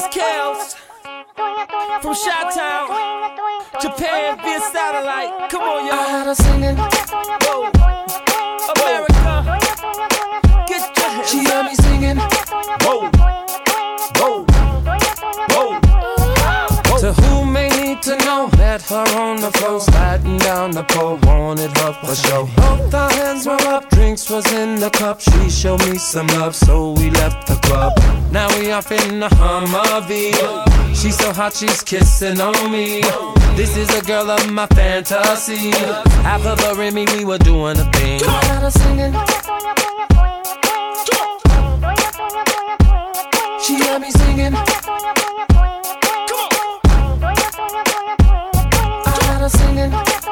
Kels from Chi-Town, Japan via satellite. Come on, y'all. I had her singing. Whoa. America, get your hands She up. had me singing. Whoa. Whoa. Whoa. To who may need to know, met her on the floor, sliding down the pole, wanted her for show. Both our hands were up, drinks was in the cup. She showed me some love, so we left the club. Now we off in the Humvee. She's so hot, she's kissing on me. This is a girl of my fantasy. After the Remy, we were doing a thing. I had her singing. She had me singing. Singing.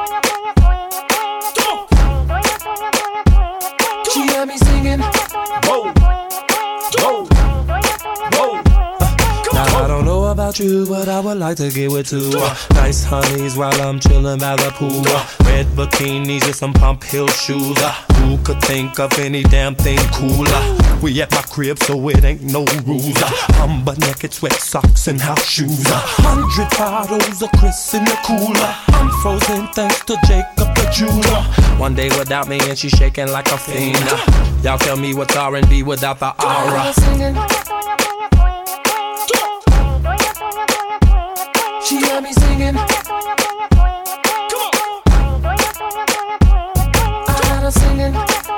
She had me singing. Whoa. Whoa. Whoa. Now I don't know about you, but I would like to get with two nice honeys while I'm chilling by the pool. Red bikinis and some pump heel shoes. Who could think of any damn thing cooler? We at my crib, so it ain't no rules. I'm butt naked, sweat socks and house shoes. 100 bottles of Chris in the cooler. I'm frozen thanks to Jacob the jeweler. One day without me and she shaking like a fiend. Y'all tell me what's R&B without the aura. She had me singing. I had her singing.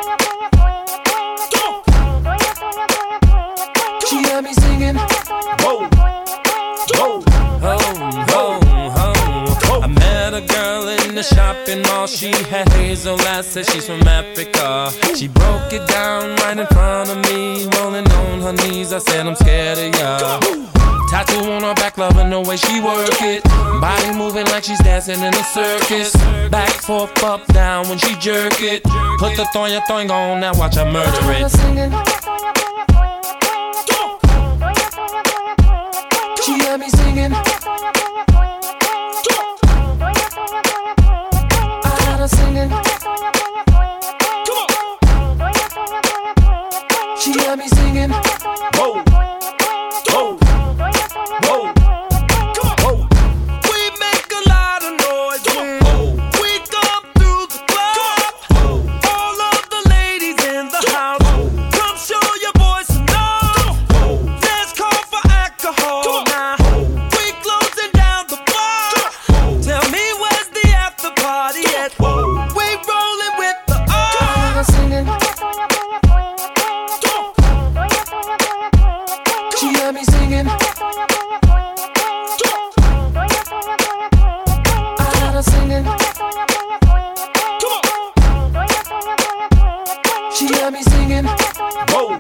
She had me singing. Whoa. Whoa. Home, home, home. I met a girl in the shopping mall. She had hazel eyes, said she's from Africa. She broke it down right in front of me, rolling on her knees. I said I'm scared of ya. Tattoo on her back, loving the way she work it. Body moving like she's dancing in a circus. Back, forth, up, down when she jerk it. Put the thing on, now watch her murder it. She had me singing. I had her singing. She had me singing. Whoa. Whoa. Whoa. Whoa. We make a lot of noise when we come through the club. All of the ladies in the house, come show your boys some love. Let's call for alcohol now. We closing down the bar. Tell me where's the after party at? We rolling with the I singing. She had me singing. I had her singing. She had me singing. Whoa.